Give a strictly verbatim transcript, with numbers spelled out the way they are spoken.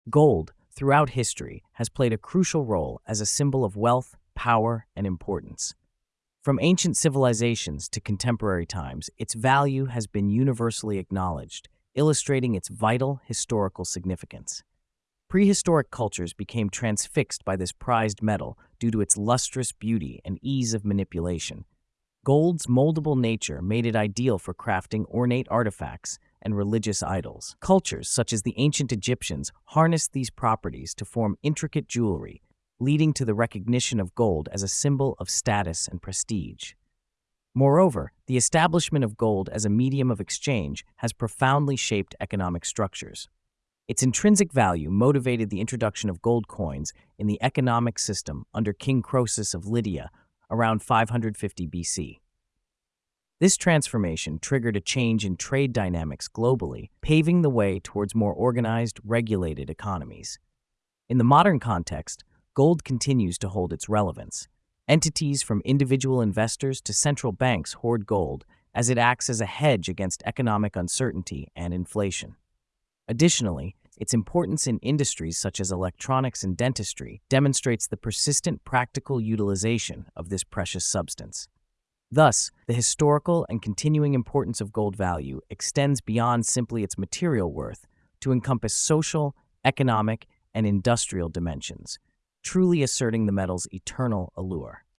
Gold, throughout history, has played a crucial role as a symbol of wealth, power, and importance. From ancient civilizations to contemporary times, its value has been universally acknowledged, illustrating its vital historical significance. Prehistoric cultures became transfixed by this prized metal due to its lustrous beauty and ease of manipulation. Gold's moldable nature made it ideal for crafting ornate artifacts and religious idols. Cultures such as the ancient Egyptians harnessed these properties to form intricate jewelry, leading to the recognition of gold as a symbol of status and prestige. Moreover, the establishment of gold as a medium of exchange has profoundly shaped economic structures. Its intrinsic value motivated the introduction of gold coins in the economic system under King Croesus of Lydia around five hundred fifty B C. This transformation triggered a change in trade dynamics globally, paving the way towards more organized, regulated economies. In the modern context, gold continues to hold its relevance. Entities from individual investors to central banks hoard gold as it acts as a hedge against economic uncertainty and inflation. Additionally, its importance in industries such as electronics and dentistry demonstrates the persistent practical utilization of this precious substance. Thus, the historical and continuing importance of gold value extends beyond simply its material worth to encompass social, economic, and industrial dimensions, truly asserting the metal's eternal allure.